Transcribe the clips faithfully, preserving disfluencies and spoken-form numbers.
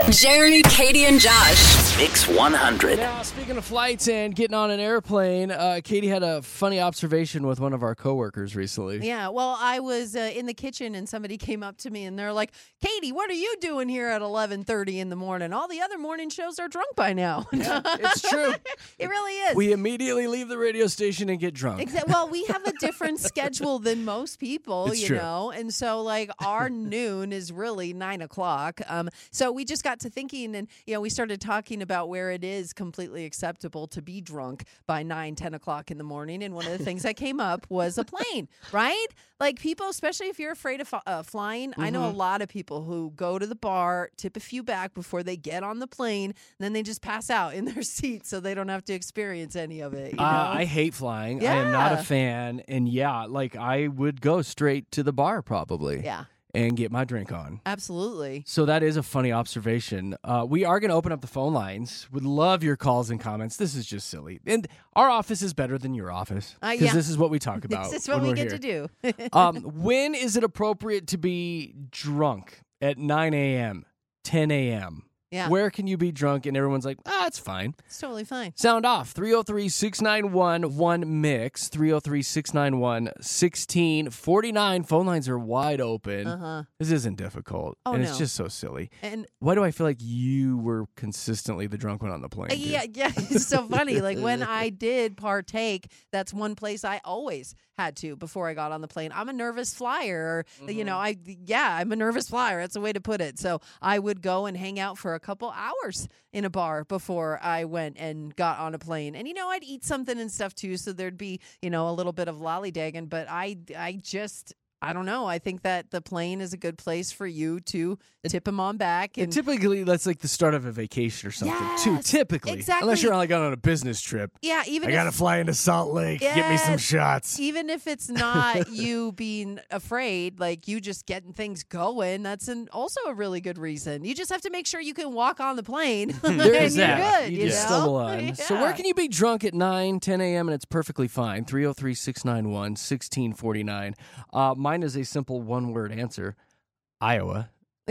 Jeremy, Katie, and Josh. Mix one hundred. Now, speaking of flights and getting on an airplane, uh, Katie had a funny observation with one of our coworkers recently. Yeah, well, I was uh, in the kitchen and somebody came up to me and they're like, Katie, what are you doing here at eleven thirty in the morning? All the other morning shows are drunk by now. Yeah, it's true. It really is. We immediately leave the radio station and get drunk. Exa- well, we have a different schedule than most people, It's you true. know, and so like our noon is really nine o'clock. Um, so we just got to thinking, and you know, we started talking about where it is completely acceptable to be drunk by nine, ten o'clock in the morning. And one of the things that came up was a plane, right? Like people, especially if you're afraid of uh, flying. Mm-hmm. I know a lot of people who go to the bar, tip a few back before they get on the plane, and then they just pass out in their seat so they don't have to experience any of it. You know? Uh, I hate flying. I am not a Yeah. fan. And yeah, like I would go straight to the bar probably. Yeah. And get my drink on. Absolutely. So that is a funny observation. Uh, we are going to open up the phone lines. Would love your calls and comments. This is just silly. And our office is better than your office. Uh, Because yeah. this is what we talk about. This is what when we we're get here. to do. um, when is it appropriate to be drunk? At nine a.m., ten a.m.? Yeah. Where can you be drunk? And everyone's like, ah, it's fine. It's totally fine. Sound off. three oh three, six nine one, one mix. three oh three, six nine one, one six four nine. Phone lines are wide open. Uh-huh. This isn't difficult. Oh, and no. it's just so silly. And Why do I feel like you were consistently the drunk one on the plane? uh, dude? yeah, yeah, it's so funny. Like when I did partake, that's one place I always had to before I got on the plane. I'm a nervous flyer. Or, You know, I yeah, I'm a nervous flyer. That's a way to put it. So I would go and hang out for a couple hours in a bar before I went and got on a plane. And you know, I'd eat something and stuff too, so there'd be, you know, a little bit of lollygagging. But I, I just. I don't know. I think that the plane is a good place for you to tip them on back. And And typically, that's like the start of a vacation or something, too. Yes, Typically. exactly. Unless you're like on a business trip. yeah, even I if, got to fly into Salt Lake. Get me some Yes. shots. even if it's not you being afraid, like you just getting things going, that's an, also a really good reason. You just have to make sure you can walk on the plane. There and is you're that. good. you You, just know? stumble on. So Yeah. where can you be drunk at nine, ten a.m. and it's perfectly fine? three oh three, six nine one, one six four nine. Uh, mine is a simple one-word answer. Iowa. uh,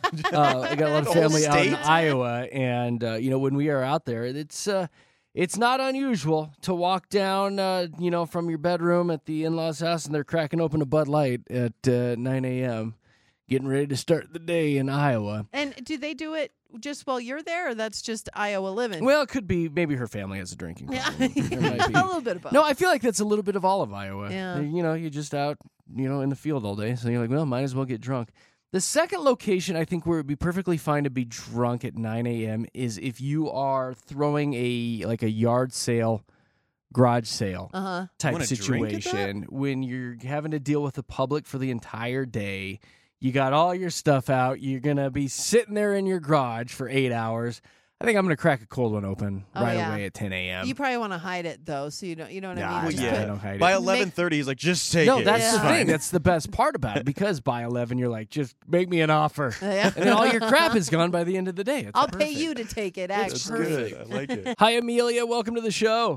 I got a lot of The whole family out in state? Iowa, and uh, you know, when we are out there, it's uh, it's not unusual to walk down, uh, you know, from your bedroom at the in-laws' house, and they're cracking open a Bud Light at uh, nine a.m., getting ready to start the day in Iowa. And do they do it just while you're there, or that's just Iowa living? Well, it could be maybe her family has a drinking yeah, problem. There might be. a little bit of both. No, I feel like that's a little bit of all of Iowa. Yeah. You know, you're just out, you know, in the field all day. So you're like, well, might as well get drunk. The second location I think where it would be perfectly fine to be drunk at nine a.m. is if you are throwing a, like a yard sale, garage sale Uh huh. type wanna drink at that? situation. When you're having to deal with the public for the entire day. You got all your stuff out. You're going to be sitting there in your garage for eight hours. I think I'm going to crack a cold one open Oh, right yeah. away at ten a.m. You probably want to hide it though, so you don't. You know what Nah, I mean? Well, Just yeah. I put- don't hide it. By eleven thirty, he's like, just take No, it. that's It's the fine. thing. That's the best part about it, because by eleven, you're like, just make me an offer. Yeah. And then all your crap is gone by the end of the day. It's I'll perfect. pay you to take it. That's Actually, good. I like it. Hi, Amelia. Welcome to the show.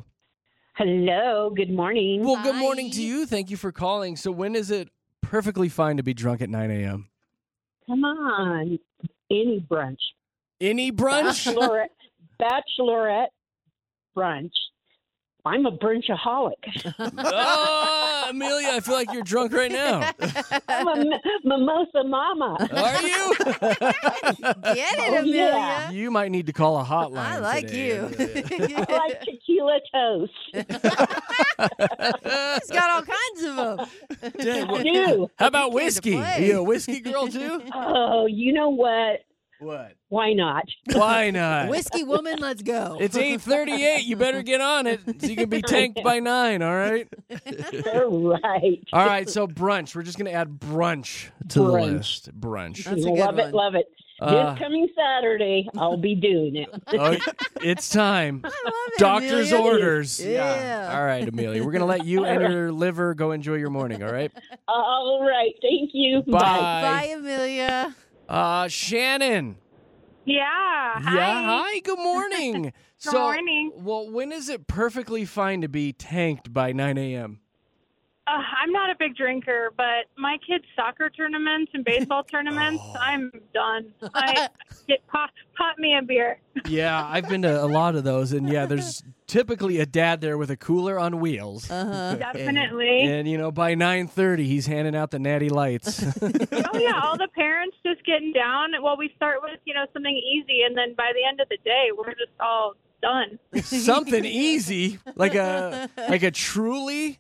Hello, good morning. Well, good morning Hi. to you. Thank you for calling. So when is it perfectly fine to be drunk at nine a.m.? Come on, any brunch. Any brunch? Bachelorette, bachelorette brunch. I'm a brunchaholic. Oh, Amelia, I feel like you're drunk right now. I'm a m- mimosa mama. Are you? Get it, Oh, Amelia. yeah. You might need to call a hotline. I like today, you. Amelia. I like tequila toast. He's got all kinds of them. Dang, I what- do. How about Came to whiskey? play. Are you a whiskey girl too? Oh, you know what? What? Why not? Why not? Whiskey woman, let's go. It's eight thirty-eight. You better get on it so you can be tanked by nine, all right? Right. All right, so brunch. We're just going to add brunch to the Brunch. list. Brunch. That's a good love one. it, love it. Uh, this coming Saturday, I'll be doing it. Oh, it's time. I love it, Doctor's Amelia. orders. Yeah. All right, Amelia. We're going to let you and your liver go enjoy your morning, all right? All right. Thank you. Bye. Bye, Amelia. Uh, Shannon. Yeah. Hi. Yeah, hi. Good morning. Good so, morning. Well, when is it perfectly fine to be tanked by nine a.m.? Uh, I'm not a big drinker, but my kids' soccer tournaments and baseball tournaments, I'm done. I get pot, pot me a beer. Yeah, I've been to a lot of those, and yeah, there's typically a dad there with a cooler on wheels. Uh-huh. Definitely. And, and, you know, by nine thirty, he's handing out the natty lights. Oh, yeah, all the parents just getting down. Well, we start with, you know, something easy, and then by the end of the day, we're just all done. Something easy, like a like a Truly.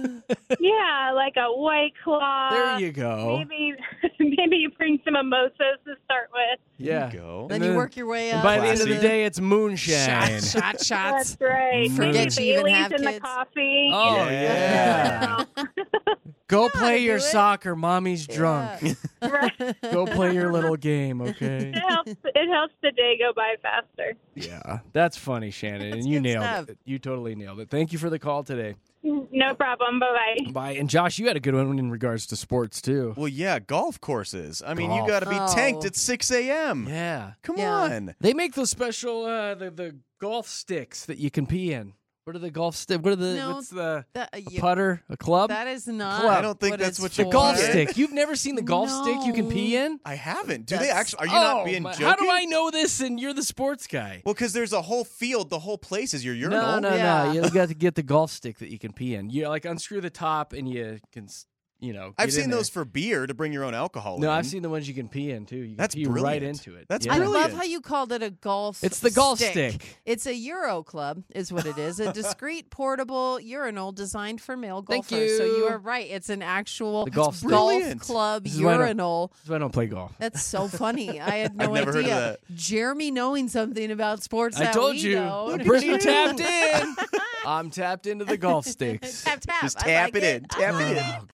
Yeah, like a White Claw. There you go. Maybe, maybe you bring some mimosas to start with. Yeah. There you go. Then And you work your way And up. by the end of the Classy. day, it's moonshine. Shot, shot, shots. That's right. Forget Maybe you even Bailey's have in the kids. coffee. Oh, Yeah. yeah. Go play to your do it. soccer. Mommy's drunk. Yeah. Right. Go play your little game, okay? It helps. It helps the day go by faster. Yeah. That's funny, Shannon. That's and you good nailed stuff. it. You totally nailed it. Thank you for the call today. No problem. Bye bye. Bye. And Josh, you had a good one in regards to sports, too. Well, yeah, golf courses. I mean, Golf. you got to be Oh. tanked at six a.m. Yeah. Come Yeah. on. They make those special, uh, the, the golf sticks that you can pee in. What are the golf sticks? What are the, No, what's the, That, uh, a you- putter? A club? that is not. Club. I don't think that's it's what the you for. golf Yeah. stick. You've never seen the golf stick you can pee in? I haven't. Do they That's- actually? Are you not Oh, being my- joking? How do I know this and you're the sports guy? Well, because there's a whole field. The whole place is your urinal. No, no, Yeah. no. You got to get the golf stick that you can pee in. You like unscrew the top and you can, s- you know. I've get seen in those there. for beer to bring your own alcohol. No, in. I've seen the ones you can pee in too. You can That's pee right brilliant. into it. That's yeah. I brilliant. love how you called it a golf. It's the golf stick. It's a Euro Club, is what it is. A discreet, portable urinal designed for male Thank golfers. So you you. are right. It's an actual The golf stick. golf Brilliant. club This is why I don't- urinal. That's why I don't play golf. That's so funny. I had no I've never heard of idea. that. Jeremy knowing something about sports I that told we you. don't. I'm pretty tapped in. I'm tapped into the golf sticks. Tap, tap. Just I tap like it in. Tap it in. Oh,